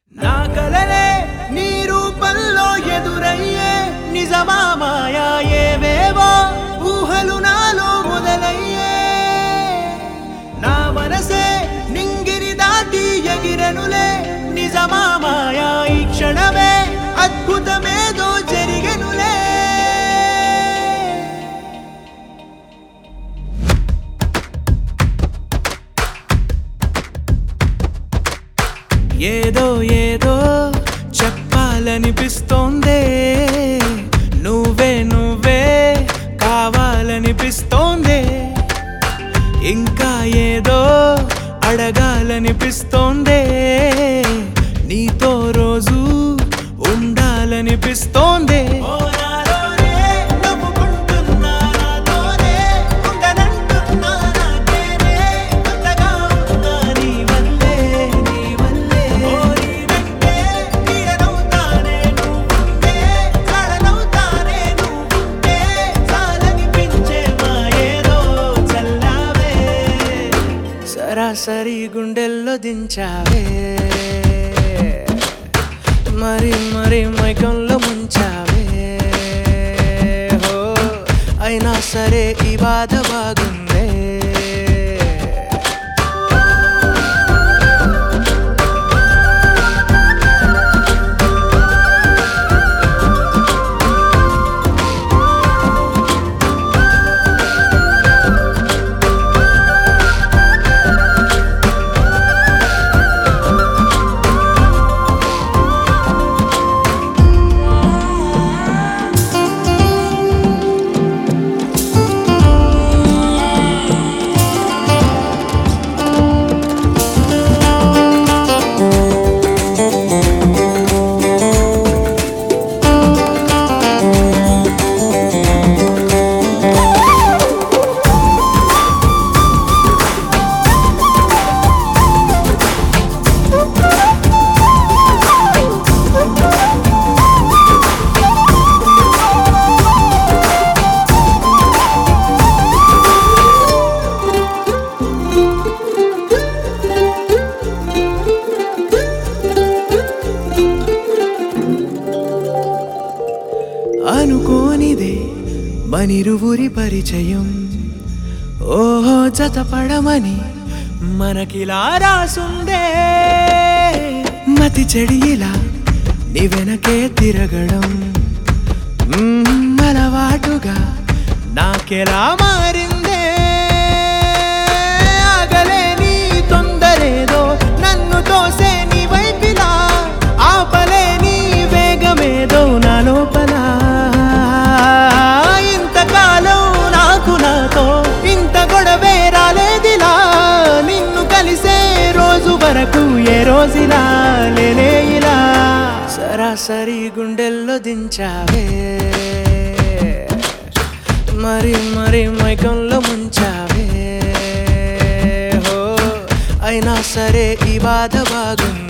నా కలలే నీ రూపంలో ఎదురయ్యే నిజమా మాయా ఏవేవో ఊహలు నాలో మొదలయ్యే నా మనసే నింగిని దాటి ఎగిరెనులే నిజమా మాయా ఈ క్షణమే అద్భుతమేదో జరిగెనులే ఏదో ఏదో చెప్పాలనిపిస్తోందే నువ్వే నువ్వే కావాలనిపిస్తోందే ఇంకా ఏదో అడగాలనిపిస్తోందే నీతో రోజు ఉండాలనిపిస్తోందే సరాసరి గుండెల్లో దించావే మరి మరి మైకంలో ముంచావే హో అయినా సరే ఈ బాధ బాగుందే అనుకోనిదే మనిరువురి పరిచయం ఓహో జతపడమని మనకిలా రాసుందే మతి చెడిలా నీ వెనకే తిరగడం అలవాటుగా నాకెలా మారిందే ఆగలేని తొందరేదో నన్ను తోసే నీ వైపిలా ఆపలేని వేగమేదో నా లోపల ఇంతకాలం నాకు నాతో ఇంత గొడవే రాలేదిలా నిన్ను కలిసే రోజు వరకు ఏ రోజులా లేనే ఇలా సరాసరి గుండెల్లో దించావే మరి మరి మైకంలో ముంచావే హో అయినా సరే ఈ బాధ బాగుంది